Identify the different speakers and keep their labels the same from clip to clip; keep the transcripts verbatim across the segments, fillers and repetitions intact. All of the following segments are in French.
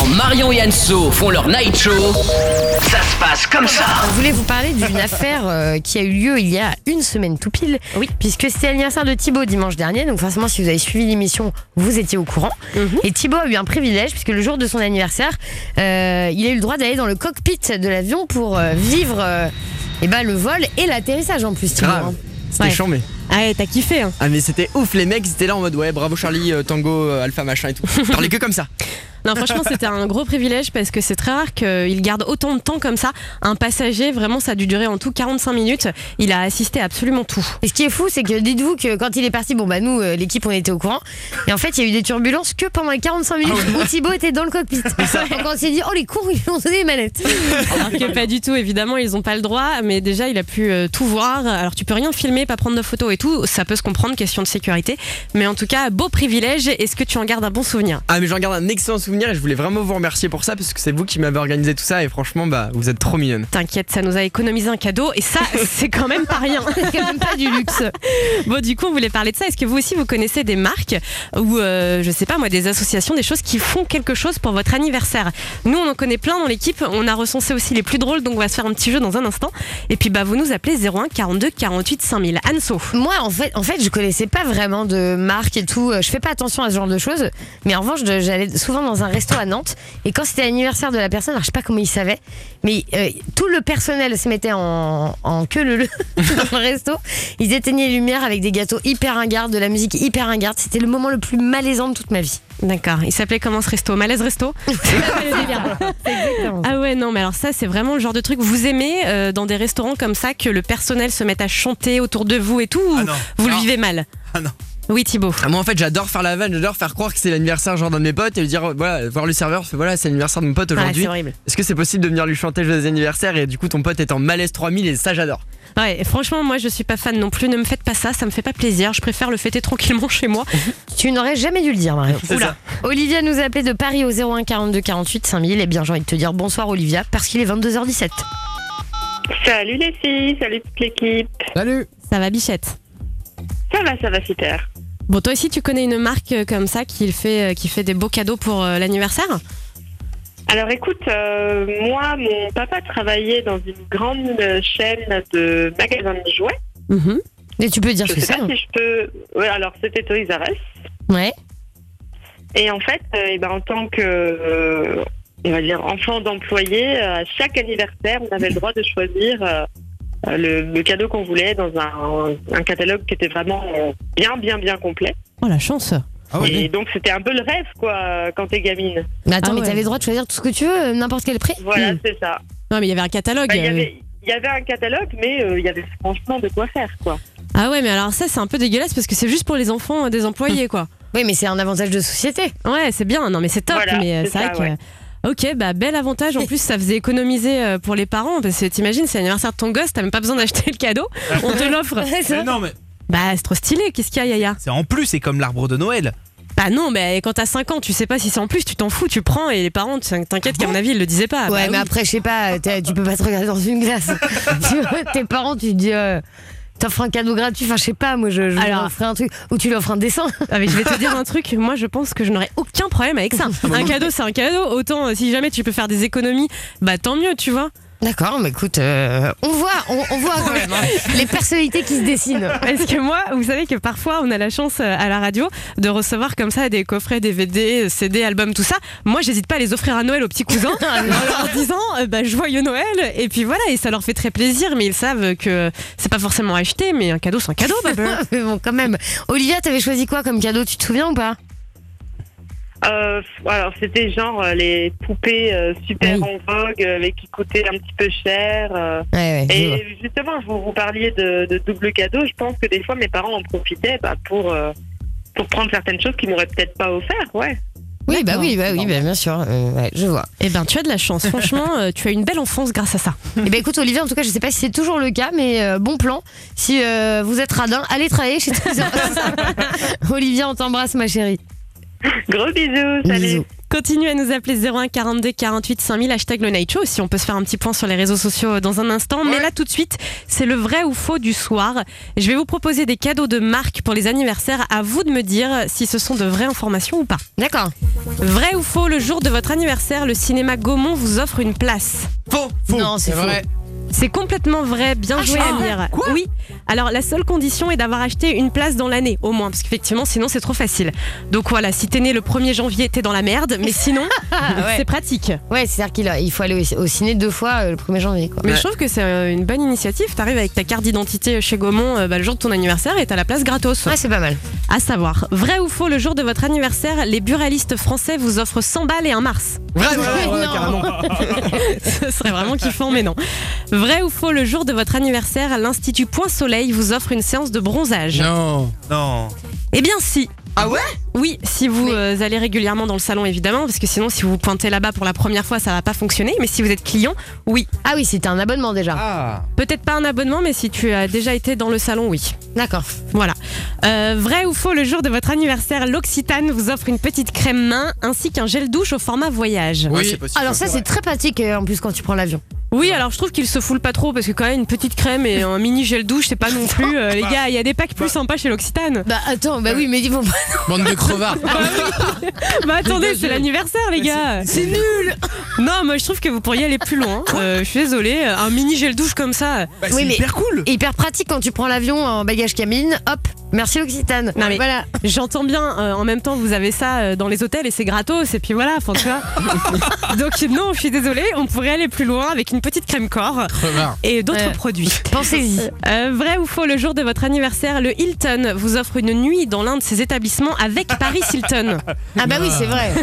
Speaker 1: Quand Marion et Anso font leur night show, ça se passe comme ça.
Speaker 2: Je voulais vous parler d'une affaire euh, qui a eu lieu il y a une semaine tout pile. Oui. Puisque c'était l'anniversaire de Thibaut dimanche dernier. Donc forcément, si vous avez suivi l'émission, vous étiez au courant. Mm-hmm. Et Thibaut a eu un privilège puisque le jour de son anniversaire, euh, il a eu le droit d'aller dans le cockpit de l'avion pour euh, vivre euh, eh ben, le vol et l'atterrissage en plus. Thibaut, hein.
Speaker 3: C'était ouais. chambé.
Speaker 2: Ah ouais, t'as kiffé hein.
Speaker 3: Ah mais c'était ouf, les mecs ils étaient là en mode ouais bravo Charlie, euh, Tango, euh, Alpha machin et tout. Je parlais que comme ça.
Speaker 4: Non, franchement, c'était un gros privilège parce que c'est très rare qu'il garde autant de temps comme ça. Un passager, vraiment, ça a dû durer en tout quarante-cinq minutes. Il a assisté à absolument tout.
Speaker 2: Et ce qui est fou, c'est que dites-vous que quand il est parti, bon bah nous, euh, l'équipe, on était au courant. Et en fait, il y a eu des turbulences que pendant les quarante-cinq minutes ah ouais. où Thibaut était dans le cockpit. Donc on s'est dit, oh les cons, ils lui ont donné les manettes.
Speaker 4: Alors que pas du tout, évidemment, ils n'ont pas le droit. Mais déjà, il a pu euh, tout voir. Alors tu peux rien filmer, pas prendre de photos et tout. Ça peut se comprendre, question de sécurité. Mais en tout cas, beau privilège. Est-ce que tu en gardes un bon souvenir?
Speaker 3: Ah mais j'en garde un excellent souvenir et je voulais vraiment vous remercier pour ça parce que c'est vous qui m'avez organisé tout ça et franchement bah vous êtes trop mignonne.
Speaker 4: T'inquiète, ça nous a économisé un cadeau et ça c'est quand même pas rien.
Speaker 2: C'est quand même pas du luxe.
Speaker 4: Bon du coup on voulait parler de ça. Est-ce que vous aussi vous connaissez des marques ou euh, je sais pas moi des associations, des choses qui font quelque chose pour votre anniversaire? Nous on en connaît plein dans l'équipe. On a recensé aussi les plus drôles donc on va se faire un petit jeu dans un instant. Et puis bah vous nous appelez zéro un quarante-deux quarante-huit cinq mille. Anso.
Speaker 2: Moi en fait en fait je connaissais pas vraiment de marque et tout. Je fais pas attention à ce genre de choses. Mais en revanche j'allais souvent dans un resto à Nantes et quand c'était l'anniversaire de la personne, alors je sais pas comment ils savaient, mais euh, tout le personnel se mettait en, en queue leu dans le resto. Ils éteignaient les lumières avec des gâteaux hyper ringards, de la musique hyper ringarde. C'était le moment le plus malaisant de toute ma vie.
Speaker 4: D'accord. Il s'appelait comment ce resto? Malaise Resto? Ah ouais, non, mais alors ça, c'est vraiment le genre de truc. Vous aimez euh, dans des restaurants comme ça que le personnel se mette à chanter autour de vous et tout?
Speaker 3: Ah
Speaker 4: ou
Speaker 3: non.
Speaker 4: vous
Speaker 3: non.
Speaker 4: le vivez mal?
Speaker 3: Ah non.
Speaker 4: Oui Thibaut.
Speaker 3: Ah, moi en fait j'adore faire la vanne, j'adore faire croire que c'est l'anniversaire genre d'un de mes potes et lui dire voilà, voir le serveur, fait voilà c'est l'anniversaire de mon pote aujourd'hui.
Speaker 4: Ah, c'est
Speaker 3: Est-ce que c'est possible de venir lui chanter joyeux anniversaire et du coup ton pote est en malaise trois mille et ça j'adore.
Speaker 4: Ouais, et franchement moi je suis pas fan non plus, ne me faites pas ça, ça me fait pas plaisir, je préfère le fêter tranquillement chez moi.
Speaker 2: Tu n'aurais jamais dû le dire Marie.
Speaker 3: C'est ça.
Speaker 2: Olivia nous a appelé de Paris au zéro un quarante-deux quarante-huit cinq mille. Et bien j'ai envie de te dire bonsoir Olivia parce qu'il est vingt-deux heures dix-sept.
Speaker 5: Salut les filles, salut toute l'équipe.
Speaker 3: Salut.
Speaker 4: Ça va Bichette?
Speaker 5: Ça va, ça va super.
Speaker 4: Bon, toi aussi, tu connais une marque comme ça qui fait, qui fait des beaux cadeaux pour euh, l'anniversaire?
Speaker 5: Alors écoute, euh, moi, mon papa travaillait dans une grande chaîne de magasins de jouets.
Speaker 4: Mm-hmm.
Speaker 2: Et tu peux dire
Speaker 5: je
Speaker 2: ce que
Speaker 5: sais
Speaker 2: c'est
Speaker 5: pas si je peux... Ouais, alors c'était Toys R Us.
Speaker 2: Ouais.
Speaker 5: Et en fait, euh, et ben, en tant que... Euh, on va dire enfant d'employé, à chaque anniversaire, on avait le droit de choisir... Euh, Le, le cadeau qu'on voulait dans un, un catalogue qui était vraiment bien, bien, bien complet.
Speaker 4: Oh la chance!
Speaker 3: Ah ouais,
Speaker 5: et donc c'était un peu le rêve quoi quand t'es gamine.
Speaker 2: Mais attends,
Speaker 4: ah
Speaker 2: mais
Speaker 4: ouais.
Speaker 2: t'avais le droit de choisir tout ce que tu veux, n'importe quel prix?
Speaker 5: Voilà,
Speaker 2: mmh.
Speaker 5: c'est ça.
Speaker 4: Non mais il y avait un catalogue.
Speaker 5: Bah, il y
Speaker 4: euh...
Speaker 5: avait, il y avait un catalogue, mais euh, il y avait franchement de quoi faire quoi.
Speaker 4: Ah ouais, mais alors ça c'est un peu dégueulasse parce que c'est juste pour les enfants des employés quoi.
Speaker 2: Oui, mais c'est un avantage de société.
Speaker 4: Ouais, c'est bien, non mais c'est top,
Speaker 5: Voilà,
Speaker 4: mais
Speaker 5: c'est
Speaker 4: c'est vrai
Speaker 5: ça,
Speaker 4: que...
Speaker 5: ouais.
Speaker 4: Ok, bah bel avantage. En plus, ça faisait économiser euh, pour les parents. Parce que t'imagines, c'est l'anniversaire de ton gosse, t'as même pas besoin d'acheter le cadeau. On te l'offre.
Speaker 6: Mais non, mais
Speaker 4: Bah, c'est trop stylé. Qu'est-ce qu'il y a, Yaya?
Speaker 6: c'est en plus, c'est comme l'arbre de Noël.
Speaker 4: Bah non, mais quand t'as cinq ans, tu sais pas si c'est en plus, tu t'en fous, tu prends et les parents, t'inquiète qu'à mon avis, ils le disaient pas.
Speaker 2: Ouais,
Speaker 4: Bah
Speaker 2: mais
Speaker 4: oui.
Speaker 2: après, je sais pas, tu peux pas te regarder dans une glace. Tes parents, tu te dis. Euh... T'offres un cadeau gratuit, enfin je sais pas, moi je, je
Speaker 4: Alors,
Speaker 2: lui offrir un truc, ou tu lui offres un dessin.
Speaker 4: Ah, mais je vais te dire un truc, moi je pense que je n'aurais aucun problème avec ça. Un cadeau, c'est un cadeau. Autant euh, si jamais tu peux faire des économies, bah tant mieux, tu vois.
Speaker 2: D'accord, mais écoute, euh, on voit, on, on voit quand même hein, les personnalités qui se dessinent.
Speaker 4: Parce que moi, vous savez que parfois on a la chance euh, à la radio de recevoir comme ça des coffrets, D V D, C D, albums, tout ça. Moi, j'hésite pas à les offrir à Noël aux petits cousins en leur disant euh, bah, joyeux Noël. Et puis voilà, et ça leur fait très plaisir, mais ils savent que c'est pas forcément acheté, mais un cadeau, c'est un cadeau, papa.
Speaker 2: Mais bon, quand même. Olivia, t'avais choisi quoi comme cadeau, tu te souviens ou pas?
Speaker 5: Euh, alors c'était genre euh, les poupées euh, super
Speaker 2: Oui.
Speaker 5: en vogue euh, mais qui coûtaient un petit peu cher. Euh,
Speaker 2: Ouais, ouais, je vois.
Speaker 5: et justement, vous, vous parliez de, de double cadeau. Je pense que des fois mes parents en profitaient bah, pour euh, pour prendre certaines choses qu'ils m'auraient peut-être pas offert. Ouais.
Speaker 2: Oui, bah oui, bah oui, bah bien sûr, euh, ouais, je vois.
Speaker 4: Eh ben, tu as de la chance. Franchement, euh, tu as une belle enfance grâce à ça.
Speaker 2: Et ben écoute, Olivia, en tout cas, je sais pas si c'est toujours le cas, mais euh, bon plan. Si euh, vous êtes radin, allez travailler chez Toys R Us. Olivia, on t'embrasse, ma chérie.
Speaker 5: Gros bisous. Salut.
Speaker 2: Bisous.
Speaker 4: Continuez à nous appeler zéro un quarante-deux quarante-huit cinq mille, hashtag le Night Show. Si on peut se faire un petit point sur les réseaux sociaux dans un instant. Mais là, tout de suite, c'est le vrai ou faux du soir. Je vais vous proposer des cadeaux de marque pour les anniversaires. À vous de me dire si ce sont de vraies informations ou pas.
Speaker 2: D'accord.
Speaker 4: Vrai ou faux, le jour de votre anniversaire, le cinéma Gaumont vous offre une place.
Speaker 3: Faux.
Speaker 6: Faux.
Speaker 2: Non, c'est faux.
Speaker 3: vrai.
Speaker 4: C'est complètement vrai, bien
Speaker 2: Ah,
Speaker 4: joué
Speaker 2: je-
Speaker 4: Amir. Oui, alors la seule condition est d'avoir acheté une place dans l'année, au moins, parce qu'effectivement sinon c'est trop facile. Donc voilà, si t'es né le premier janvier, t'es dans la merde, mais sinon
Speaker 2: ouais.
Speaker 4: c'est pratique.
Speaker 2: Ouais, c'est-à-dire qu'il a- il faut aller au, au ciné deux fois euh, le premier janvier. Quoi.
Speaker 4: Mais
Speaker 3: Ouais.
Speaker 4: je trouve que c'est euh, une bonne initiative, t'arrives avec ta carte d'identité chez Gaumont euh, bah, le jour de ton anniversaire et t'as la place gratos.
Speaker 2: Ouais, c'est pas mal.
Speaker 4: À savoir, vrai ou faux, le jour de votre anniversaire, les buralistes français vous offrent cent balles et un Mars.
Speaker 3: Vrai, vrai, vrai,
Speaker 2: Non.
Speaker 3: carrément.
Speaker 4: Ce serait vraiment kiffant, mais non. Vrai ou faux, le jour de votre anniversaire, l'Institut Point Soleil vous offre une séance de bronzage.
Speaker 6: Non. Non.
Speaker 4: Eh bien si.
Speaker 3: Ah ouais?
Speaker 4: Oui, si vous
Speaker 2: Mais-
Speaker 4: euh, allez régulièrement dans le salon, évidemment, parce que sinon, si vous pointez là-bas pour la première fois, ça va pas fonctionner. Mais si vous êtes client, oui.
Speaker 2: Ah oui, c'était un abonnement déjà.
Speaker 6: Ah.
Speaker 4: Peut-être pas un abonnement, mais si tu as déjà été dans le salon, oui.
Speaker 2: D'accord.
Speaker 4: Voilà. Euh, vrai ou faux, le jour de votre anniversaire, l'Occitane vous offre une petite crème main ainsi qu'un gel douche au format voyage.
Speaker 3: Ouais,
Speaker 6: Oui.
Speaker 3: c'est possible.
Speaker 2: Alors ça, c'est très pratique euh, en plus quand tu prends l'avion.
Speaker 4: Oui, alors je trouve qu'il se foule pas trop parce que quand même une petite crème et un mini gel douche, c'est pas non plus. euh, les gars, il y a des packs plus sympas chez l'Occitane.
Speaker 2: Bah attends, bah oui, mais ils vont pas.
Speaker 6: Bande de crevards.
Speaker 4: Bah attendez, c'est l'anniversaire, les gars.
Speaker 2: C'est nul.
Speaker 4: Non, moi je trouve que vous pourriez aller plus loin. Euh, je suis désolée, un mini gel douche comme ça.
Speaker 6: Bah, c'est
Speaker 2: Oui, mais-
Speaker 6: hyper cool.
Speaker 2: Hyper pratique quand tu prends l'avion en bagage cabine. Hop, merci l'Occitane.
Speaker 4: Non, mais-
Speaker 2: Voilà.
Speaker 4: J'entends bien, euh, en même temps vous avez ça euh, dans les hôtels et c'est gratos et puis voilà, enfin tu vois. Donc non, je suis désolée, on pourrait aller plus loin avec une petite crème corps
Speaker 6: Crevards.
Speaker 4: et d'autres
Speaker 2: Ouais.
Speaker 4: produits.
Speaker 2: Pensez-y.
Speaker 4: Euh, vrai ou faux, le jour de votre anniversaire, le Hilton vous offre une nuit dans l'un de ses établissements avec Paris Hilton.
Speaker 2: Ah bah oui, c'est vrai.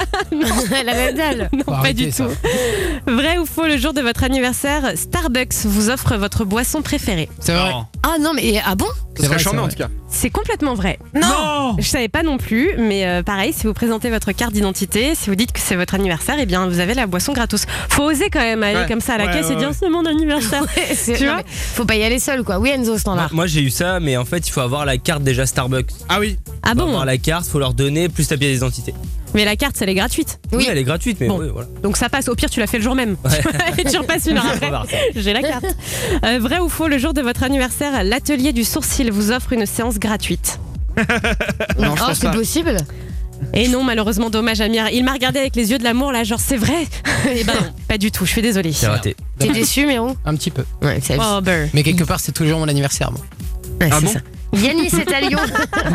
Speaker 2: La même dalle.
Speaker 4: Non,
Speaker 6: Faut
Speaker 4: pas
Speaker 6: arrêter
Speaker 4: du
Speaker 6: ça.
Speaker 4: tout. Vrai ou faux, le jour de votre anniversaire, Starbucks vous offre votre boisson préférée.
Speaker 6: C'est vrai. Non.
Speaker 2: Ah non, mais ah bon?
Speaker 3: Ce serait
Speaker 6: vrai,
Speaker 3: charmant en
Speaker 6: c'est
Speaker 3: tout cas.
Speaker 4: C'est complètement vrai.
Speaker 6: Non.
Speaker 4: Je savais pas non plus, mais euh, pareil, si vous présentez votre carte d'identité, si vous dites que c'est votre anniversaire, eh bien vous avez la boisson gratos. Faut oser quand même aller
Speaker 3: Ouais.
Speaker 4: comme ça à la
Speaker 7: Ouais,
Speaker 4: caisse
Speaker 7: ouais,
Speaker 4: et dire
Speaker 7: ouais.
Speaker 4: c'est mon anniversaire.
Speaker 2: C'est-
Speaker 4: Tu
Speaker 2: non,
Speaker 4: vois
Speaker 2: mais faut pas y aller seul quoi. Oui, Enzo
Speaker 8: Moi,
Speaker 2: standard.
Speaker 8: moi, j'ai eu ça, mais en fait il faut avoir la carte déjà Starbucks.
Speaker 6: Ah oui.
Speaker 4: Ah
Speaker 8: Faut
Speaker 4: bon?
Speaker 8: avoir la carte, faut leur donner plus ta pièce d'identité.
Speaker 4: Mais la carte, elle est gratuite.
Speaker 8: Oui.
Speaker 2: Oui.
Speaker 8: elle est gratuite, mais
Speaker 4: Bon.
Speaker 8: ouais, voilà.
Speaker 4: Donc ça passe. Au pire, tu la fais le jour même.
Speaker 8: Ouais.
Speaker 4: Et tu repasses une heure après.
Speaker 8: Crevard, ça.
Speaker 4: J'ai la carte. Euh, vrai ou faux, le jour de votre anniversaire, l'atelier du sourcil vous offre une séance gratuite.
Speaker 3: Non, je
Speaker 2: Oh,
Speaker 3: pense
Speaker 2: c'est
Speaker 3: pas.
Speaker 2: possible.
Speaker 4: Et non, malheureusement, dommage Amir. Il m'a regardé avec les yeux de l'amour là, genre c'est vrai. Et ben non, pas du tout. Je suis désolée.
Speaker 8: C'est raté.
Speaker 2: T'es déçu, Mérou?
Speaker 6: Un petit peu.
Speaker 2: Ouais, c'est
Speaker 4: Oh beurre.
Speaker 6: Mais quelque part, c'est toujours mon anniversaire, moi.
Speaker 2: ouais,
Speaker 3: Ah
Speaker 2: c'est
Speaker 3: bon
Speaker 2: ça. Yanis est à Lyon.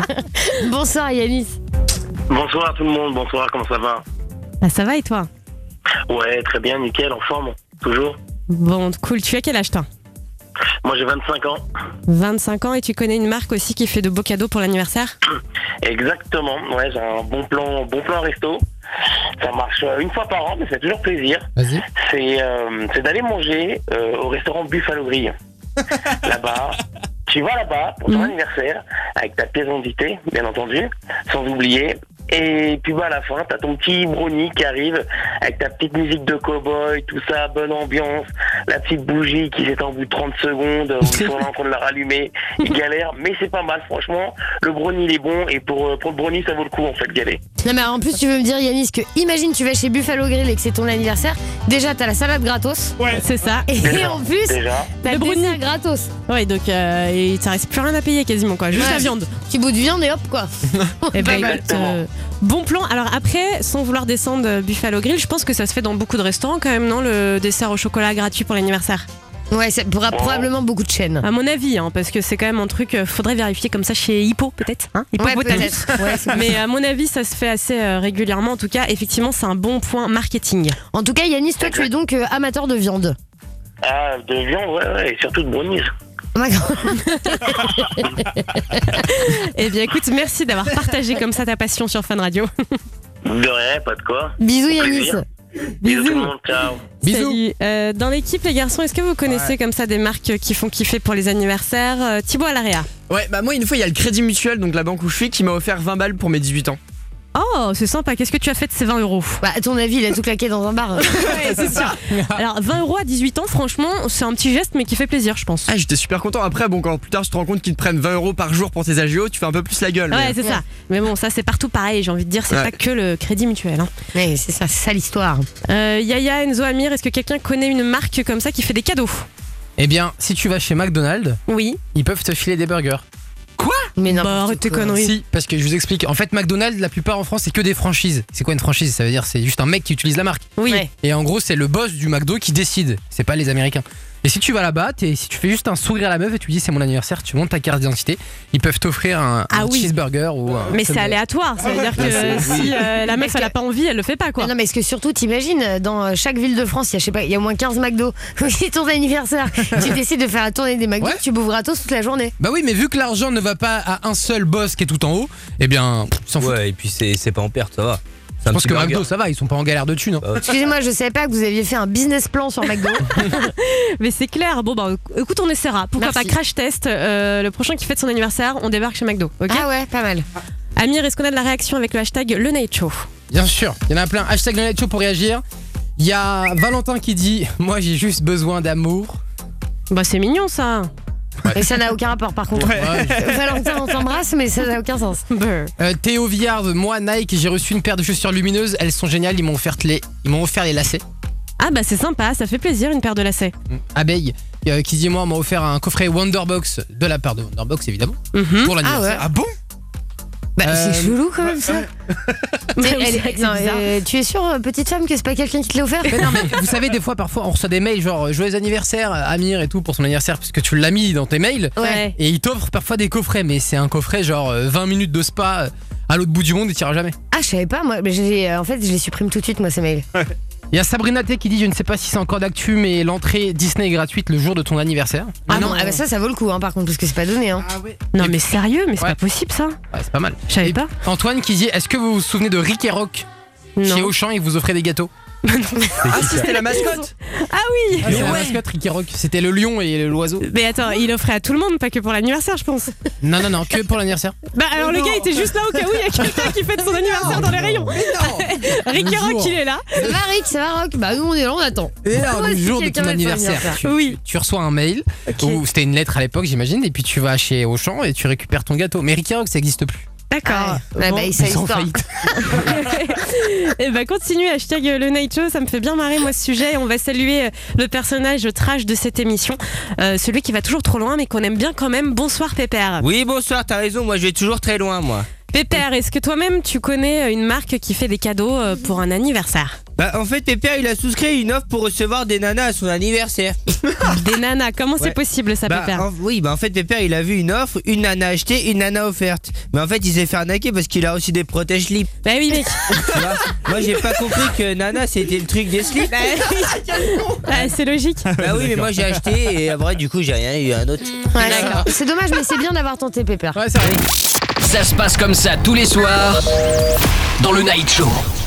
Speaker 2: Bonsoir Yanis.
Speaker 9: Bonsoir tout le monde, bonsoir, comment ça va?
Speaker 4: Ah, ça va et toi?
Speaker 9: Ouais, très bien, nickel, en forme, toujours.
Speaker 4: Bon, cool. Tu as quel âge toi?
Speaker 9: Moi j'ai vingt-cinq ans.
Speaker 4: vingt-cinq ans et tu connais une marque aussi qui fait de beaux cadeaux pour l'anniversaire?
Speaker 9: Exactement, ouais, j'ai un bon plan, bon plan resto. Ça marche euh, une fois par an, mais ça fait toujours plaisir.
Speaker 6: Vas-y.
Speaker 9: C'est euh, c'est d'aller manger euh, au restaurant Buffalo Grill. Là-bas, tu vas là-bas pour ton
Speaker 4: Mhm.
Speaker 9: anniversaire, avec ta pièce d'identité, bien entendu, sans oublier. Et puis bah à la fin, t'as ton petit brownie qui arrive avec ta petite musique de cow-boy, tout ça, bonne ambiance, la petite bougie qui s'éteint au bout de trente secondes, où ils sont là en train de la rallumer, ils galèrent, mais c'est pas mal franchement, le brownie il est bon et pour, euh, pour le brownie ça vaut le coup en fait d'y aller.
Speaker 2: Non mais en plus tu veux me dire Yanis que imagine tu vas chez Buffalo Grill et que c'est ton anniversaire. Déjà t'as la salade gratos.
Speaker 7: Ouais.
Speaker 4: C'est ça.
Speaker 2: Et
Speaker 9: Déjà,
Speaker 2: en plus
Speaker 9: déjà.
Speaker 2: t'as
Speaker 4: Le
Speaker 2: le
Speaker 4: brownie.
Speaker 2: dessert gratos.
Speaker 4: Ouais, donc euh, et ça reste plus rien à payer quasiment quoi. Juste
Speaker 2: Ouais.
Speaker 4: la viande.
Speaker 2: Petit bout de viande et hop quoi.
Speaker 4: Et ben,
Speaker 9: mal.
Speaker 4: écoute, euh, bon plan. Alors après, sans vouloir descendre euh, Buffalo Grill, je pense que ça se fait dans beaucoup de restaurants quand même, non? Le dessert au chocolat gratuit pour l'anniversaire.
Speaker 2: Ouais, ça pourra probablement beaucoup de chaînes.
Speaker 4: À mon avis, hein, parce que c'est quand même un truc. euh, faudrait vérifier comme ça chez Hippo peut-être. Hein,
Speaker 2: Ouais,
Speaker 4: Hippopotamus.
Speaker 2: peut-être. Ouais, c'est-
Speaker 4: Mais à mon avis, ça se fait assez euh, régulièrement. En tout cas, effectivement, c'est un bon point marketing.
Speaker 2: En tout cas Yanis, toi tu es donc euh, amateur de viande.
Speaker 9: Ah, de viande, ouais, ouais, et surtout de brownies.
Speaker 2: D'accord.
Speaker 4: Eh bien, écoute, merci d'avoir partagé comme ça ta passion sur Fun Radio.
Speaker 9: De rien, pas de quoi.
Speaker 2: Bisous
Speaker 9: Au
Speaker 2: Yanis.
Speaker 9: plaisir. Bisous tout le monde, ciao.
Speaker 6: Bisous.
Speaker 4: Salut. Euh, dans l'équipe, les garçons, est-ce que vous connaissez comme ça des marques qui font kiffer pour les anniversaires? Euh, Thibaut Alaria.
Speaker 3: Ouais, bah moi une fois il y a le Crédit Mutuel, donc la banque où je suis, qui m'a offert vingt balles pour mes dix-huit ans.
Speaker 4: Oh, c'est sympa. Qu'est-ce que tu as fait de ces vingt euros?
Speaker 2: Bah, à ton avis, il a tout claqué dans un bar.
Speaker 4: Ouais, c'est sûr. Alors, vingt euros à dix-huit ans, franchement, c'est un petit geste, mais qui fait plaisir, je pense.
Speaker 3: Ah, j'étais super content. Après, bon, quand plus tard, tu te rends compte qu'ils te prennent vingt euros par jour pour tes A G O, tu fais un peu plus la gueule.
Speaker 4: Ouais,
Speaker 3: mais-
Speaker 4: c'est ça. Mais bon, ça, c'est partout pareil. J'ai envie de dire, c'est
Speaker 3: Ouais.
Speaker 4: pas que le crédit mutuel. Hein.
Speaker 2: Ouais, c'est ça, c'est ça l'histoire.
Speaker 4: Euh, Yaya, Enzo, Amir, est-ce que quelqu'un connaît une marque comme ça qui fait des cadeaux?
Speaker 6: Eh bien, si tu vas chez McDonald's,
Speaker 4: Oui.
Speaker 6: ils peuvent te filer des burgers.
Speaker 2: Mais non.
Speaker 4: Bah, arrête tes conneries.
Speaker 6: Si, parce que je vous explique. En fait, McDonald's, la plupart en France, c'est que des franchises. C'est quoi une franchise? Ça veut dire c'est juste un mec qui utilise la marque.
Speaker 4: Oui.
Speaker 2: Ouais.
Speaker 6: Et en gros, c'est le boss du McDo qui décide. C'est pas les Américains. Et si tu vas là-bas, t'es- si tu fais juste un sourire à la meuf et tu dis c'est mon anniversaire, tu montes ta carte d'identité, ils peuvent t'offrir un,
Speaker 4: Ah
Speaker 6: un
Speaker 4: oui.
Speaker 6: cheeseburger ou un.
Speaker 4: Mais c'est aléatoire. Ça veut dire que
Speaker 3: Ouais, c'est-
Speaker 4: si euh, la meuf,
Speaker 2: Est-ce
Speaker 4: elle a
Speaker 2: que-
Speaker 4: pas envie, elle le fait pas, quoi.
Speaker 2: Non, mais est-ce que surtout, t'imagines, dans chaque ville de France, il y a, je sais pas, il y a au moins quinze McDo. C'est ton anniversaire. Tu décides de faire la tournée des McDo,
Speaker 6: Ouais.
Speaker 2: tu boufferas gratos toute la journée.
Speaker 6: Bah oui, mais vu que l'argent ne va pas à un seul boss qui est tout en haut, eh bien, pff, ils s'en foutent.
Speaker 8: Ouais, et puis c'est c'est pas en perte, ça va. C'est
Speaker 6: Je
Speaker 8: un
Speaker 6: pense
Speaker 8: petit
Speaker 6: que
Speaker 8: burger.
Speaker 6: McDo, ça va, ils sont pas en galère de thunes. hein.
Speaker 2: Excusez-moi, je savais pas que vous aviez fait un business plan sur McDo.
Speaker 4: Mais c'est clair. Bon, bah, écoute, on essaiera. Pourquoi
Speaker 2: Merci.
Speaker 4: pas crash test euh, le prochain qui fête son anniversaire, on débarque chez McDo. Ok.
Speaker 2: Ah ouais, pas mal.
Speaker 4: Amir, est-ce qu'on a de la réaction avec le hashtag Le Night Show?
Speaker 6: Bien sûr, il y en a plein. Hashtag le Night Show pour réagir. Il y a Valentin qui dit moi j'ai juste besoin d'amour.
Speaker 4: Bah, c'est mignon ça.
Speaker 2: Et ça n'a aucun rapport par contre.
Speaker 6: Ouais.
Speaker 2: Valentin, on t'embrasse, mais ça n'a aucun sens.
Speaker 4: Brr.
Speaker 6: Euh, Théo Villard, moi Nike, j'ai reçu une paire de chaussures lumineuses, elles sont géniales, ils m'ont offert les, ils m'ont offert les lacets.
Speaker 4: Ah, bah, c'est sympa, ça fait plaisir une paire de lacets.
Speaker 6: Abeille, euh, qui dit moi m'a offert un coffret Wonderbox de la part de Wonderbox évidemment
Speaker 4: Mhm.
Speaker 6: pour l'anniversaire.
Speaker 2: Ah ouais.
Speaker 6: bon
Speaker 2: Bah,
Speaker 6: Euh,
Speaker 2: c'est chelou quand même ça. Mais
Speaker 4: Ouais,
Speaker 2: elle-
Speaker 4: c'est vrai que c'est
Speaker 2: non,
Speaker 4: bizarre.
Speaker 2: euh, tu es sûre, euh, petite femme, que c'est pas quelqu'un qui te l'a offert?
Speaker 6: Mais non, mais vous savez, des fois, parfois, on reçoit des mails genre euh, joyeux anniversaire, Amir et tout pour son anniversaire, puisque tu l'as mis dans tes mails.
Speaker 2: Ouais.
Speaker 6: Et ils t'offrent parfois des coffrets, mais c'est un coffret genre euh, vingt minutes de spa euh, à l'autre bout du monde et tu iras jamais.
Speaker 2: Ah, je savais pas, moi. Mais j'ai, euh, en fait, je les supprime tout de suite, moi, ces mails.
Speaker 6: Il y a Sabrina T qui dit je ne sais pas si c'est encore d'actu, mais l'entrée Disney est gratuite le jour de ton anniversaire.
Speaker 2: Ah non, ah bah ça, ça vaut le coup, hein, par contre, parce que c'est pas donné. Hein.
Speaker 4: Non,
Speaker 6: Et
Speaker 4: mais
Speaker 6: puis-
Speaker 4: sérieux, mais c'est
Speaker 6: Ouais.
Speaker 4: pas possible ça.
Speaker 6: Ouais, c'est pas mal.
Speaker 4: Je savais
Speaker 6: Et
Speaker 4: pas.
Speaker 6: Antoine qui dit est-ce que vous vous souvenez de Rick et Rock chez
Speaker 4: Non.
Speaker 6: Auchan, ils vous offraient des gâteaux?
Speaker 3: Ah, si, c'était la mascotte.
Speaker 4: Ah oui.
Speaker 6: C'est la mascotte Rick et Rock, c'était le lion et l'oiseau.
Speaker 4: Mais attends, il offrait à tout le monde, pas que pour l'anniversaire, je pense.
Speaker 6: Non, non, non, que pour l'anniversaire.
Speaker 4: Bah alors le gars était juste là au cas où il y a quelqu'un qui fête son anniversaire dans les rayons. Ricky
Speaker 6: Le
Speaker 4: Rock,
Speaker 6: jour.
Speaker 4: il est là.
Speaker 2: Ça va, Rick, ça va, Rock? Bah, nous, on est là, on attend.
Speaker 6: Et là,
Speaker 2: Ouais,
Speaker 6: le
Speaker 2: si
Speaker 6: jour de
Speaker 2: quelqu'un
Speaker 6: ton
Speaker 2: veut faire
Speaker 6: anniversaire,
Speaker 2: anniversaire.
Speaker 6: tu,
Speaker 4: Oui.
Speaker 6: tu reçois un mail, ou c'était une lettre à l'époque, j'imagine, et puis tu vas chez Auchan et tu récupères ton gâteau. Mais Rick et Rock, ça n'existe plus.
Speaker 4: D'accord.
Speaker 2: Ouais,
Speaker 4: Bon.
Speaker 2: bah, ça
Speaker 6: Ils sont en
Speaker 2: histoire.
Speaker 6: faillite.
Speaker 4: Et bah continue, hashtag le Night Show, ça me fait bien marrer moi ce sujet. On va saluer euh, le personnage trash de cette émission, euh, celui qui va toujours trop loin mais qu'on aime bien quand même. Bonsoir Pépère.
Speaker 8: Oui, bonsoir, t'as raison, moi je vais toujours très loin, moi.
Speaker 4: Pépère, est-ce que toi-même tu connais euh, une marque qui fait des cadeaux euh, pour un anniversaire?
Speaker 8: Bah, en fait, Pépère, il a souscrit une offre pour recevoir des nanas à son anniversaire.
Speaker 4: Des nanas, comment c'est
Speaker 8: Ouais.
Speaker 4: possible ça
Speaker 8: Bah,
Speaker 4: Pépère?
Speaker 8: en- oui, bah en fait, Pépère, il a vu une offre, une nana achetée, une nana offerte. Mais en fait, il s'est fait arnaquer parce qu'il a aussi des protèges slips.
Speaker 4: Bah oui mec.
Speaker 8: Tu vois. Moi, j'ai pas compris que nana, c'était le truc des slips.
Speaker 4: Ah, c'est logique.
Speaker 8: Bah oui, mais moi j'ai acheté et après, du coup, j'ai rien eu un autre.
Speaker 2: Ouais, c'est- c'est dommage, mais c'est bien d'avoir tenté, Pépère.
Speaker 6: Ouais, ça arrive.
Speaker 1: Ça se passe comme ça tous les soirs dans le Night Show.